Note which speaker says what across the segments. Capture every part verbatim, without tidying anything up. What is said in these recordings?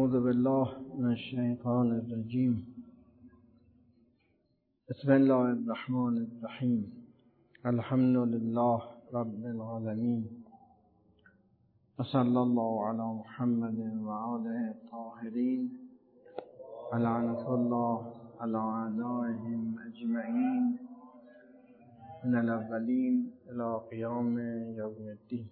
Speaker 1: اعوذ بالله من الشیطان الرجیم. بسم الله الرحمن الرحیم. الحمد لله رب العالمین و صلی الله علی محمد و آله الطاهرین و لعنة الله علی اعدائهم اجمعین من الاولین الی قیام یوم الدین.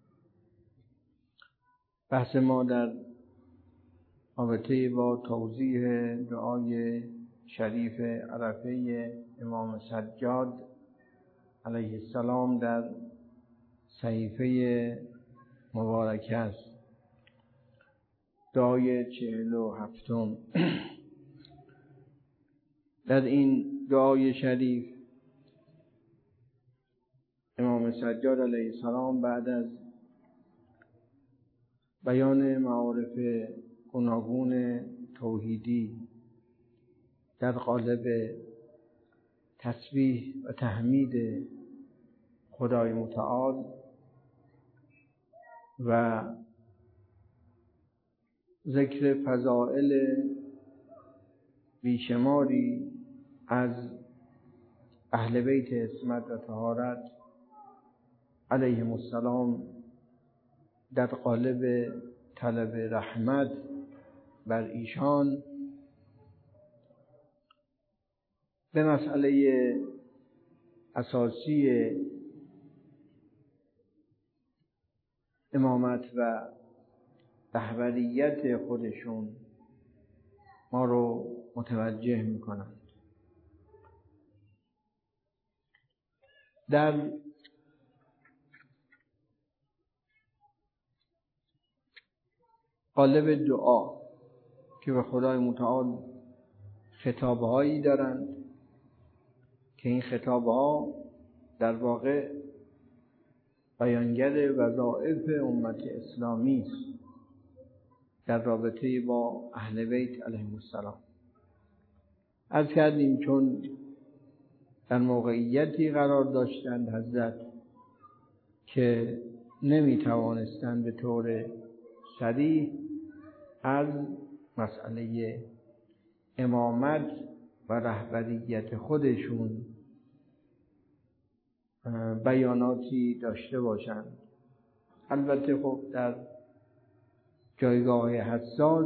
Speaker 1: بحث ما در رابطه با توضیح دعای شریف عرفه امام سجاد علیه السلام در صحیفه مبارکه است. دعای چهل و هفتم. در این دعای شریف امام سجاد علیه السلام بعد از بیان معارف گوناگون توحیدی در قالب تسبیح و تحمید خدای متعال و ذکر فضائل بیشماری از اهل بیت عصمت و طهارت علیهم السلام در قالب طلب رحمت بر ایشان به مسئله اساسی امامت و رهبریت خودشون ما رو متوجه میکنند. در قالب دعا که به خدای متعال خطابهایی دارند که این خطابها در واقع بیانگر وظایف امت اسلامی است در رابطه با اهل بیت علیهم السلام. عرض کردیم چون در موقعیتی قرار داشتند حضرت که نمی توانستند به طور صریح از مسئله امامت و رهبریت خودشون بیاناتی داشته باشند. البته خب در جایگاه حساس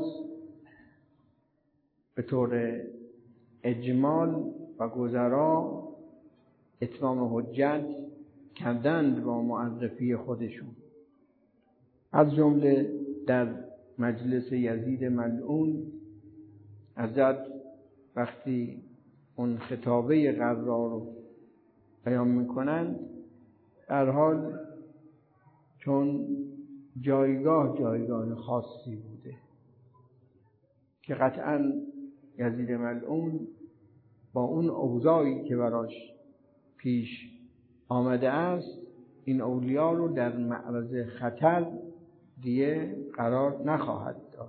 Speaker 1: به طور اجمال و گذرا اتمام حجت کردند با معرفی خودشون. از جمله در مجلس یزید ملعون حضرت وقتی اون خطابه قرار رو بیان میکنند در حال چون جایگاه جایگاه خاصی بوده که قطعا یزید ملعون با اون اوضاعی که براش پیش آمده است این اولیا رو در معرض خطر دیگه قرار نخواهد داد.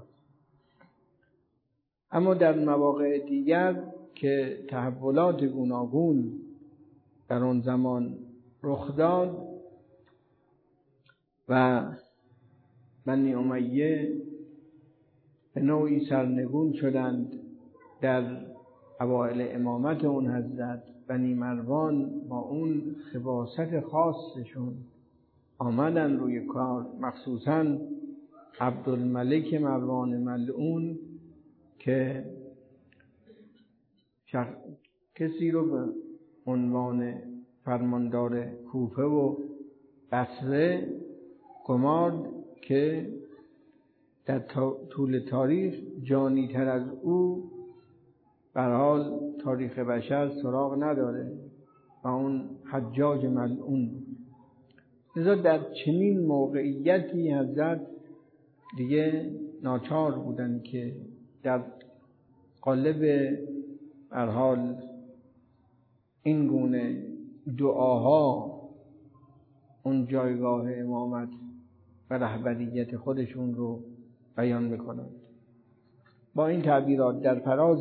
Speaker 1: اما در مواقع دیگر که تحولات گوناگون در آن زمان رخ داد و بنی امیه به نوعی سرنگون شدند در اوائل امامت اون حضرت، بنی مروان با اون خباثت خاصشون آمدن روی کار، مخصوصاً عبدالملک مروان ملعون که شخ... کسی رو به عنوان فرماندار کوفه و بصره گمارد که در طول تاریخ جانی تر از او به هر حال تاریخ بشر سراغ نداره و اون حجاج ملعون بود. لذا در چنین موقعیتی حضرت دیگه ناچار بودن که در قالب به هر حال این گونه دعاها اون جایگاه امامت و رهبریت خودشون رو بیان میکنند. با این تعبیرات در فراز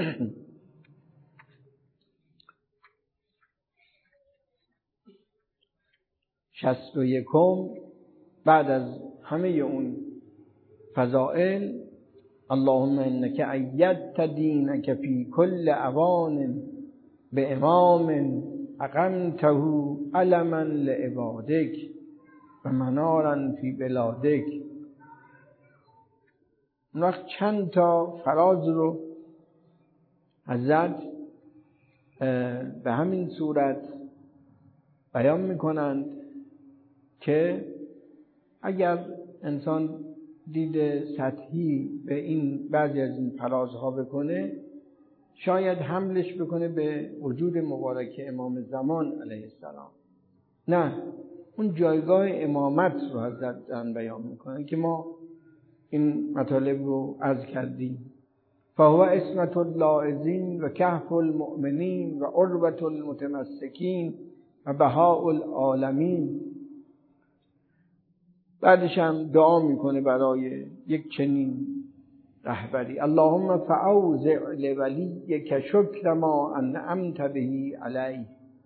Speaker 1: شصت و یکم بعد از همه اون فضائل اللهم انک ایدت دینک فی کل اوان به امام اقمته علما لعبادک و منارا فی بلادک. اون وقت چند تا فراز رو حضرت به همین صورت بیان میکنند که اگر انسان دید سطحی به این بعضی از این فرازها بکنه شاید حملش بکنه به وجود مبارک امام زمان علیه السلام. نه، اون جایگاه امامت رو حضرت دارن بیان میکنن که ما این مطالب رو عرض کردیم. فهو عصمت اللاعظین و کهف المؤمنین و عروة المتمسکین و بهاء العالمین. بعدش هم دعا میکنه برای یک چنین رهبری. اللهم فاوزع لولیک شکر ما انعمت به علیه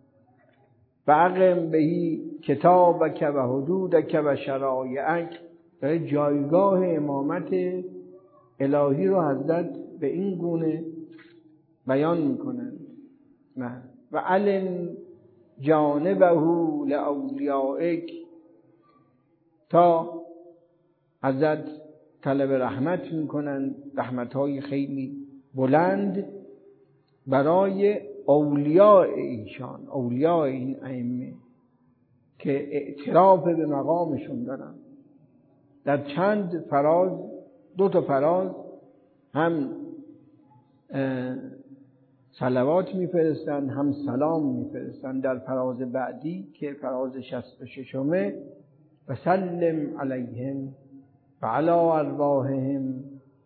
Speaker 1: فاقم به کتابک و حدودک و شرایعک. داره جایگاه امامت الهی رو حضرت به این گونه بیان میکنند. و علن جانبه لاولیائک، تا حضرت طلب رحمت میکنند، رحمتهای خیلی بلند برای اولیاء ایشان، اولیاء این ائمه که اعتراف به مقامشون دارن. در چند فراز، دو تا فراز هم صلوات میفرستند هم سلام میفرستند. در فراز بعدی که فراز شصت و ششمه و سلم علیهم و علی ارواحهم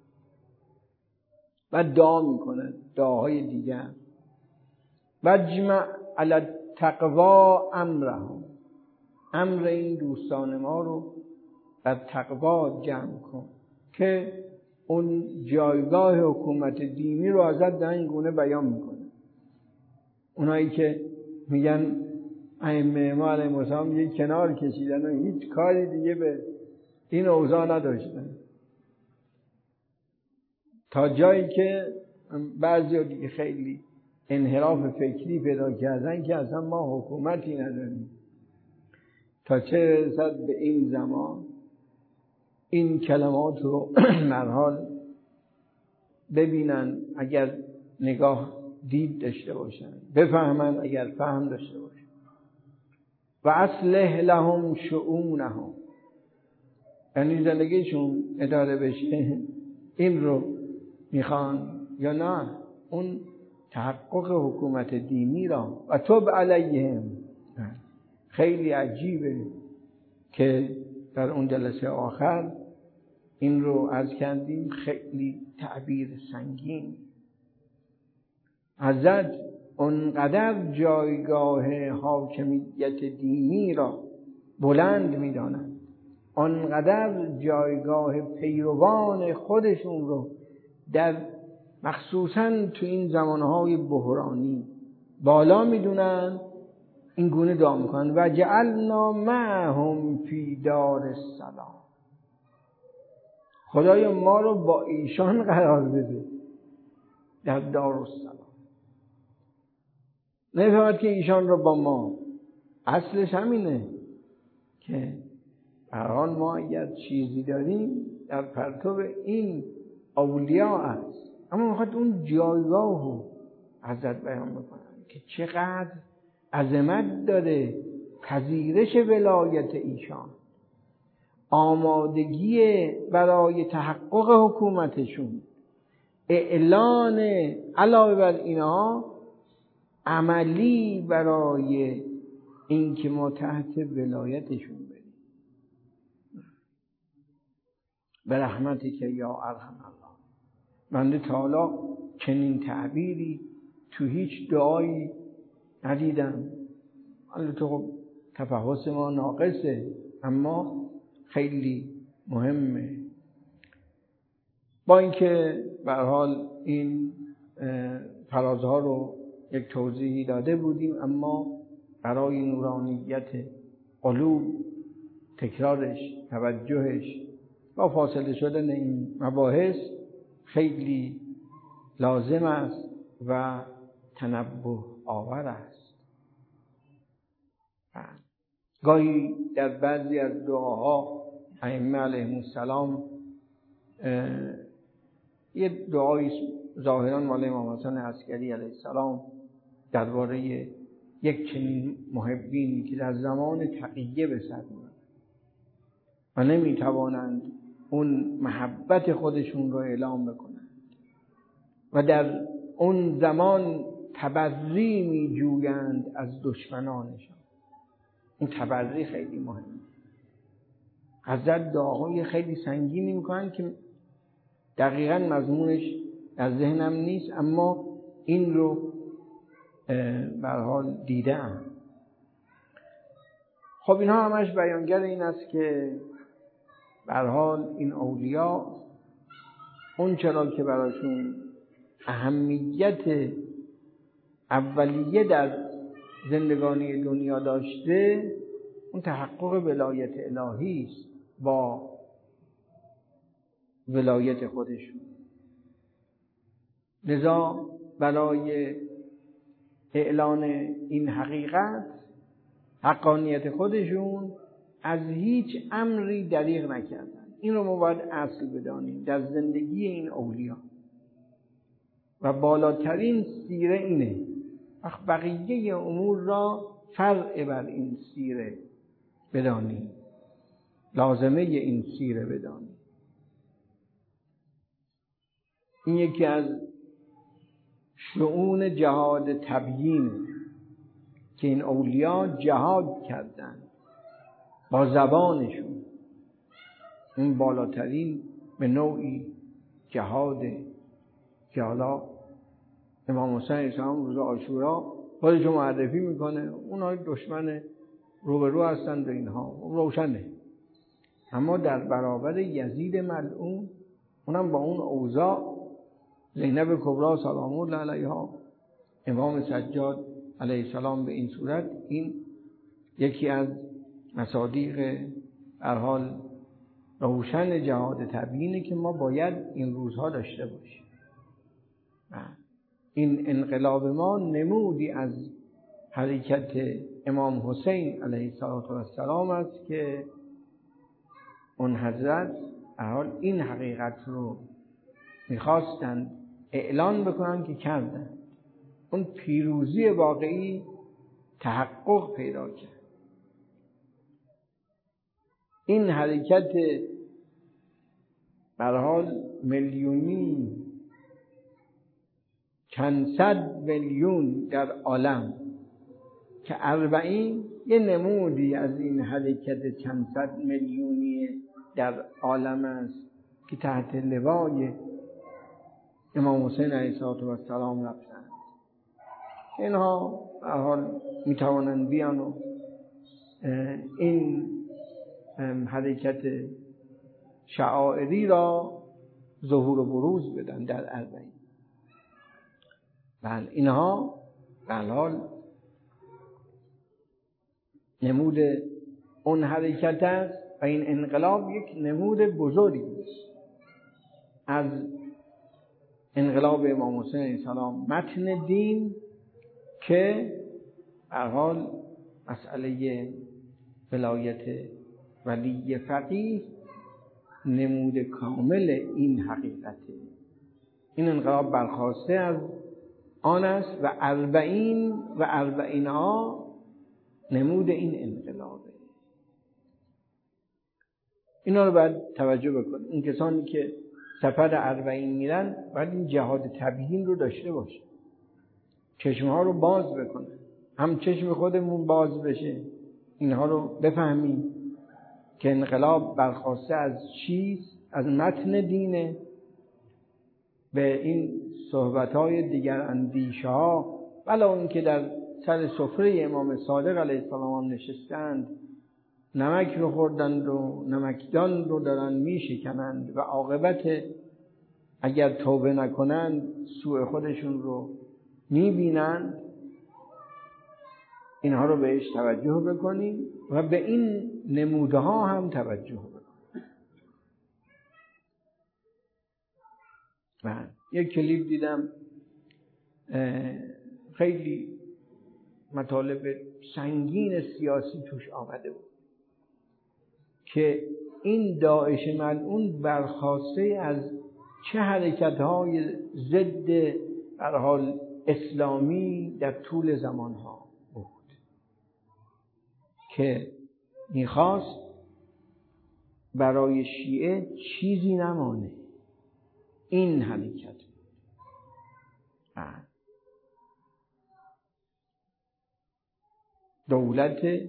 Speaker 1: و دعا میکنند دعاهای دیگر. و اجمع علی التقوا امرهم، امر این دوستان ما رو در تقوا جمع کن که اون جایگاه حکومت دینی رو ازت در این گونه بیان میکنه. اونایی که میگن ائمه ما علیهم السلام یک کنار کشیدن و هیچ کاری دیگه به این اوضاع نداشتن، تا جایی که بعضی دیگه خیلی انحراف فکری پیدا کردن که اصلا ما حکومتی نداریم. تا چه رسد به این زمان این کلمات رو مرحال ببینن، اگر نگاه دید داشته باشن، بفهمن اگر فهم داشته باشن. و اصلح لهم شؤونهم، یعنی زندگیشون اداره بشه، این رو میخوان یا نه اون تحقق حکومت دینی را. و تب علیهم، خیلی عجیبه که در اون جلسه آخر این رو عرض کردیم، خیلی تعبیر سنگین. حضرت اونقدر جایگاه حاکمیت دینی را بلند می‌دانند، اونقدر جایگاه پیروان خودشون رو در مخصوصاً تو این زمانهای بحرانی بالا می‌دونن، این گونه دعا میکنن و جعلنا معهم فی دار السلام. خدای ما رو با ایشان قرار بده در دار السلام. نفهمد که ایشان رو با ما، اصلش همینه که هر حال ما اگر چیزی داریم در پرتو این اولیاء است. اما میخواد اون جایگاه رو حضرت بیان بکنن که چقدر عظمت داره پذیرش ولایت ایشان، آمادگی برای تحقق حکومتشون، اعلان علاوه بر اینها عملی برای اینکه ما تحت ولایتشون بریم. به رحمتی که یا ارحم الله. بنده تعالی چنین تعبیری تو هیچ دعایی ندیدم. البته خب تفحص ما ناقصه، اما خیلی مهمه. با اینکه به هر حال این فرازها رو یک توضیحی داده بودیم، اما برای نورانیت قلوب تکرارش، توجهش با فاصله شدن این مباحث خیلی لازم است و تنبه آور است. گاهی در بعضی از دعاها ائمه علیهم السلام یه دعایی ظاهرا مال امام حسن عسکری علیه السلام درباره یک چنین محبینی که در زمان تقیه به سر می‌برند و نمیتوانند اون محبت خودشون رو اعلام بکنند و در اون زمان تبری میجویند از دشمنانشان. این تبری خیلی مهمه. حضرت دعاهای خیلی سنگینی میکنن که دقیقاً مضمونش در ذهنم نیست، اما این رو به هر حال دیدم. خب اینها همش بیانگر این است که به هر حال این اولیا اون چرا که براشون اهمیت اولیه در زندگانی دنیا داشته، اون تحقق ولایت الهی است با ولایت خودشون. لذا برای اعلان این حقیقت، حقانیت خودشون، از هیچ امری دریغ نکردن. این رو ما باید اصل بدانیم در زندگی این اولیا و بالاترین سیره اینه. بقیه امور را فرع بر این سیره بدانیم، لازمه این سیره بدانیم. این یکی از شؤون جهاد تبیین که این اولیا جهاد کردن با زبانشون. این بالاترین به نوعی جهاده که حالا امام حسین علیه السلام روز عاشورا خودشو معرفی میکنه. اونها دشمن روبرو هستند و اینها روشنه، اما در برابر یزید ملعون، اونم با اون اوضاع، زینب کبری سلام الله علیها، امام سجاد علیه السلام به این صورت، این یکی از مصادیق به هر حال روشن جهاد تبیینه که ما باید این روزها داشته باشیم. این انقلاب ما نمودی از حرکت امام حسین علیه السلام است که اون حضرت حال این حقیقت رو میخواستند اعلان بکنن که کردن. اون پیروزی واقعی تحقق پیدا کرد. این حرکت به هر حال میلیونی، چند صد میلیون در عالم که اربعین یه نمودی از این حرکت چند صد میلیونی در عالم است که تحت لوای امام حسین علیه السلام رفتند. اینها به هر حال میتوانند بیان و این حرکت شعائری را ظهور و بروز بدن در اربعین. بله، اینها به هر حال نمود اون حرکت است و این انقلاب یک نمود بزرگی است از انقلاب امام حسین علیه السلام، متن دین که به هر حال مسئله ولایت ولی فقیه نمود کامل این حقیقته. این انقلاب برخواسته از آن است و اربعین و اربعین ها نمود این انقلابه. اینا رو باید توجه بکنید. این کسانی که سفر اربعین میرن باید این جهاد تبیین رو داشته باشه، چشمها رو باز بکنه، هم چشم خودمون باز بشه، اینها رو بفهمیم که انقلاب برخواسته از چیست، از متن دینه. به این صحبت‌های دیگر اندیشه ها ولی اون که در سر سفره امام صادق علیه السلام نشستند، نمک رو خوردند و نمکدان رو دارن میشکنند و عاقبت اگر توبه نکنند سوء خودشون رو میبینند. اینها رو بهش توجه بکنیم و به این نموده ها هم توجه بکنیم. من یک کلیپ دیدم خیلی مطالب سنگین سیاسی توش آمده بود که این داعش ملعون برخاسته از چه حرکت‌های ضد به هر حال اسلامی در طول زمانها بود که میخواست برای شیعه چیزی نمانه. این حرکت دولت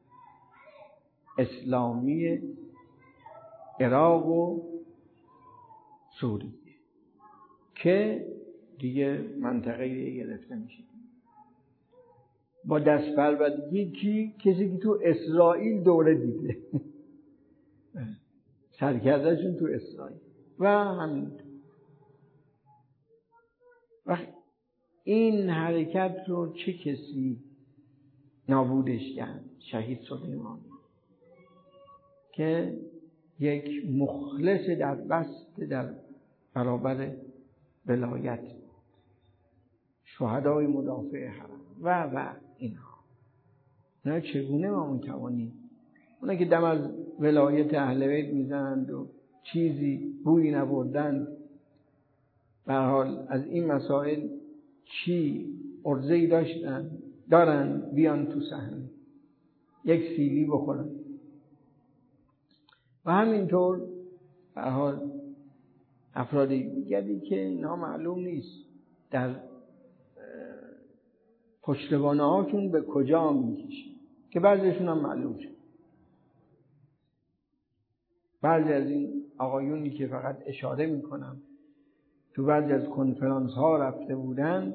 Speaker 1: اسلامی عراق و سوریه که دیگه منطقه گرفته میشه با دست پروردگی کی کسی که تو اسرائیل دوره دیده سرکردهشون تو اسرائیل و همین وقت این حرکت رو چه کسی نابودش کرد؟ شهید سلیمانی که یک مخلص در بست در برابر ولایت، شهدای مدافع حرم و و اینها. نه چگونه ما میتوانیم اونا که دم از ولایت اهل بیت میزنند و چیزی بویی نبردند، به هر حال از این مسائل چی عرضه‌ای داشتن دارن بیان تو صحنه یک سیلی بخورن و همینطور به هر حال افراد دیگری که نامعلوم نیست در پشتوانه هاشون به کجا میکشن که بعضیشون هم معلوم شد. بعضی از این آقایونی که فقط اشاره میکنم تو بعضی از کنفرانس ها رفته بودن،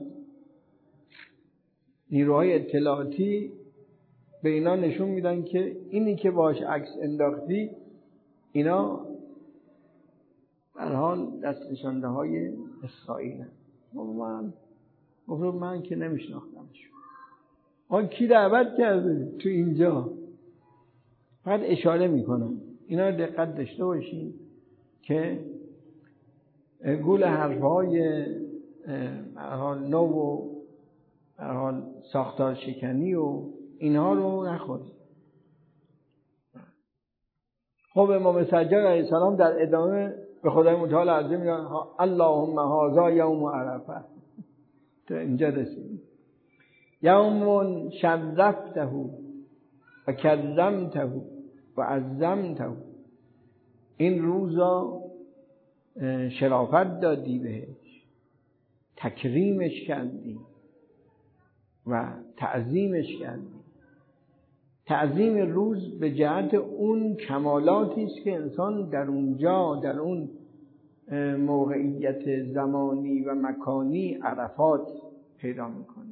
Speaker 1: نیروهای اطلاعاتی به اینا نشون میدن که اینی که باش عکس انداختی اینا به هر حال دست نشانده های اسرائیل هست. من گفتم من که نمیشناختمش. آن کی دعوت کرده تو اینجا؟ فقط اشاره میکنم. اینا رو دقت داشته باشین که گول حرفهای به هر حال نو و به هر حال ساختار شکنی و اینها رو نخورید. خب امام سجاد علیه السلام در ادامه به خدای متعال عرضه میگن اللهم هذا یوم عرفه. تو اینجا رسید یوم شرفته و کرمته و عظمته. این روزا شرافت دادی بهش، تکریمش کردی و تعظیمش کردی. تعظیم روز به جهت اون کمالاتی است که انسان در اونجا در اون موقعیت زمانی و مکانی عرفات پیدا میکنه.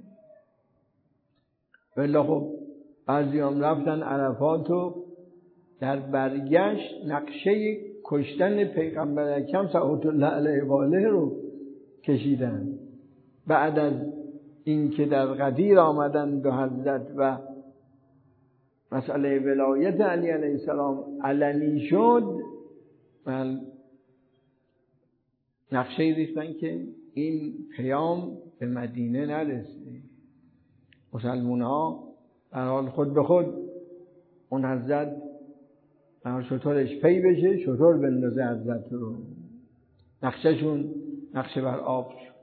Speaker 1: ولی خب بعضی هم رفتن عرفات و در برگشت نقشه کشتن پیغمبر اکرم صلوات الله علیه و آله رو کشیدن. بعد از اینکه در غدیر آمدن به حضرت و مسئله ولایت علی علیه السلام علنی شد، من نقشه ریختن که این پیام به مدینه نرسه. مسلمون ها در حال خود به خود اون حضرت شطورش پی بشه، شطور بندازه حضرت رو. نقشه شون نقشه بر آب شد.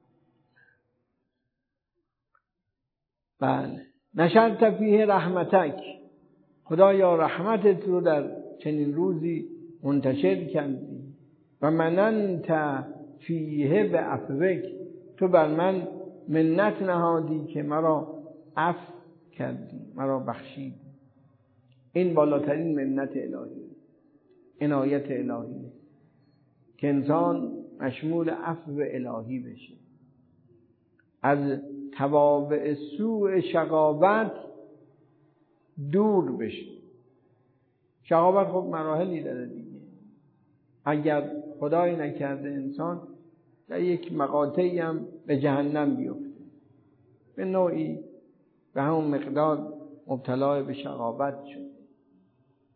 Speaker 1: بله نشرت فیه رحمتک، خدایا رحمتت رو در چنین روزی منتشر کردی. و مننت فیه به عفوک، تو بر من منت نهادی که مرا عفو کردی، مرا بخشیدی. این بالاترین منت الهی، عنایت الهی که انسان مشمول عفو الهی بشه، از توابع سوء شقاوت دور بشه. شقاوت خب مراحلی داره دیگه. اگر خدای نکرده انسان در یک مقاطعی هم به جهنم بیفته، به نوعی به همون مقدار مبتلا به شقاوت شد.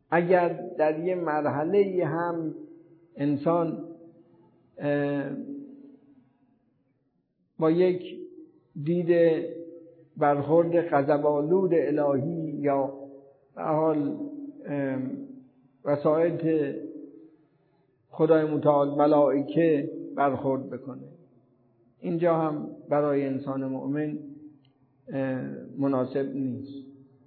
Speaker 1: اگر در یه مرحله هم انسان با یک دید برخورد غضب‌آلود الهی یا به حال وسایط خدای متعال ملائکه برخورد بکنه. اینجا هم برای انسان مؤمن مناسب نیست.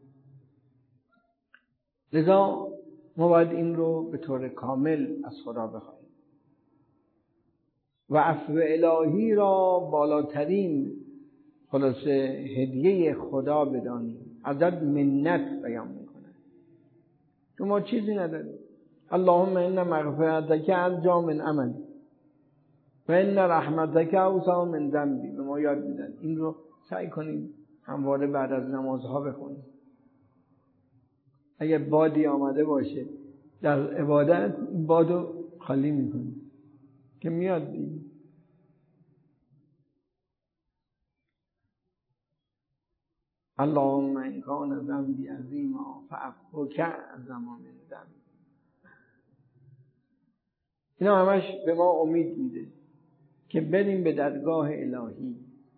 Speaker 1: لذا ما باید این رو به طور کامل از خدا بخوایم و عفو الهی را بالاترین خلاصه هدیه خدا بدانیم. ازت منت بیان میکنه چون ما چیزی نداریم. اللهم ان مغفرتک ارجا من عمل و ان رحمتک اوسع من ذنبی. به ما یاد میدن این رو سعی کنیم همواره بعد از نمازها بخونیم. اگه بادی آمده باشه در عبادت بادو خالی میکنیم که میاد دیگه. اللهم ان کان ذنبی عظیما فعفوک اعظم من ذنبی. اینا همش به ما امید میده که بریم به درگاه الهی.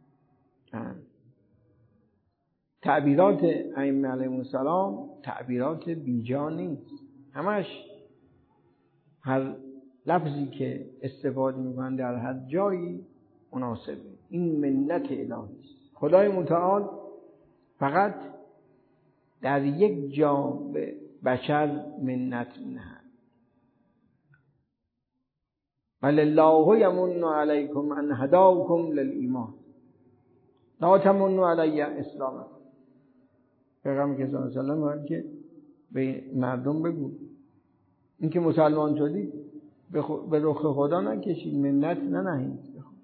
Speaker 1: تعبیرات ائمه علیهم السلام تعبیرات بیجا نیست. همش هر لفظی که استفاده میکنن در هر جایی مناسبه. این منت الهی است. خدای متعال فقط در یک جا به بشر منت می‌نهد. ولله یمن علیکم ان هداکم للایمان لا تمنوا علی اسلامکم. پیغمبر صلی الله علیه و آله که به مردم بگو این که مسلمان شدید به رخ خدا نکشید، منت ننهید.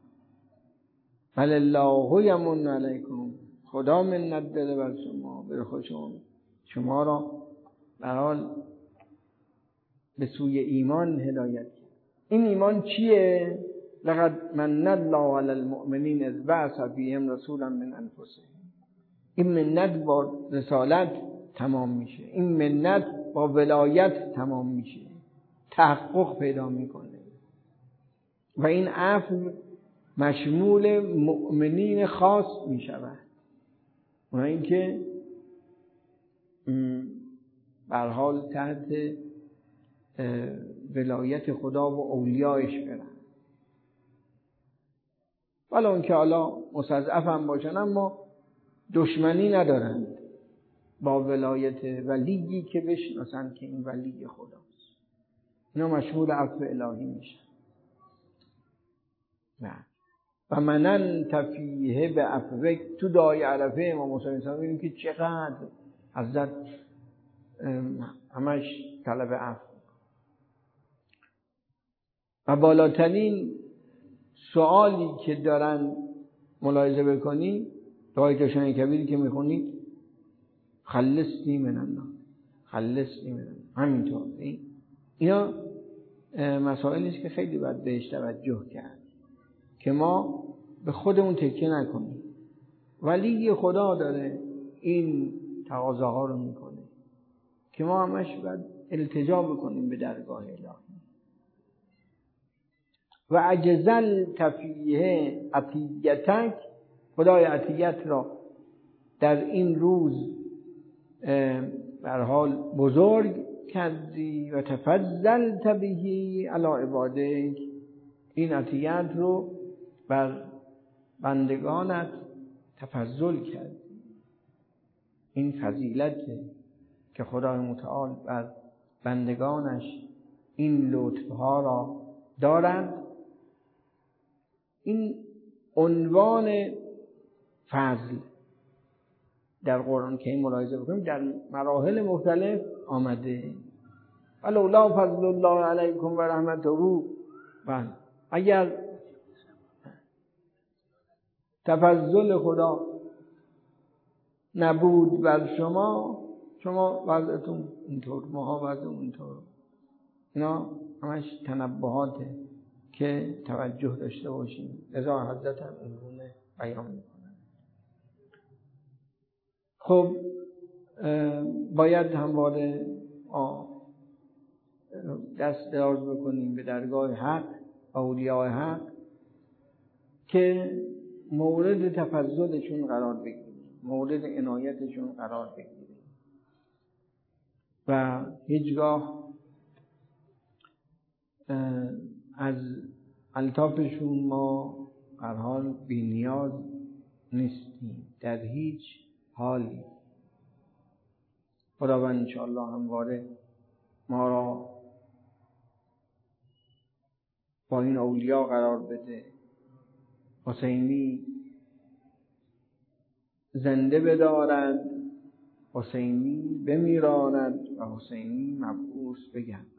Speaker 1: ولله یمن علیکم، خدا منت داره بر شما، به رخ شما شما را به حال به سوی ایمان هدایت کرد. این ایمان چیه؟ لقد من الله علی المؤمنین اذ بعث فیهم رسولا من انفسهم. این منت با رسالت تمام میشه، این منت با ولایت تمام میشه، تحقق پیدا میکنه و این عفو مشمول مؤمنین خاص میشود و اینکه به هر حال تحت ولایت خدا و اولیایش برن، ولی اون که حالا مستضعف هم باشن اما دشمنی ندارند با ولایت ولیی که بشناسن که این ولی خداست. اینا مشمول عفو الهی میشن. نه و منن تفیه به عفوک. تو دعای عرفه امام حسین اسلام میگیم که چقدر حضرت همش طلب عفو و بالاترین سوالی که دارن ملاحظه بکنی دعای کشان کبیری که میخونید خلصنی من النار، خلصنی من النار. همینطور این اینا مسائلی است که خیلی باید بهش توجه کرد که ما به خودمون تکیه نکنیم. ولی خدا داره این تقاضاها رو میکنه که ما همش باید التجا بکنیم به درگاه الهی. و عجزل تفیه عطیتک، خدای عطیت را در این روز در حال بزرگ کردی و تفضلت بهی علی عبادک، این عطیت رو بر بندگانت تفضل کردی. این فضیلته که خدای متعال بر بندگانش این لطفها را دارند. این عنوان فضل در قرآن که این ملاحظه بکنیم در مراحل مختلف آمده. ولولا فضل الله علیکم و رحمته، و اگر تفضل خدا نبود بر شما، شما وضعتون اینطور، ما وضعمون اینطور. اینا همش تنبهاته که توجه داشته باشیم. لذا حضرت هم این گونه بیان میکنن. خب باید همواره دست دراز بکنیم به درگاه حق، اولیاء حق، که مورد تفضلشون قرار بگیریم، مورد عنایتشون قرار بگیریم و هیچگاه از الطافشون ما هر حال بی‌نیاز نیستیم در هیچ حالی. خداوند انشاءالله همواره ما را با این اولیا قرار بده. حسینی زنده بدارد، حسینی بمیراند و حسینی مبعوث بگردد.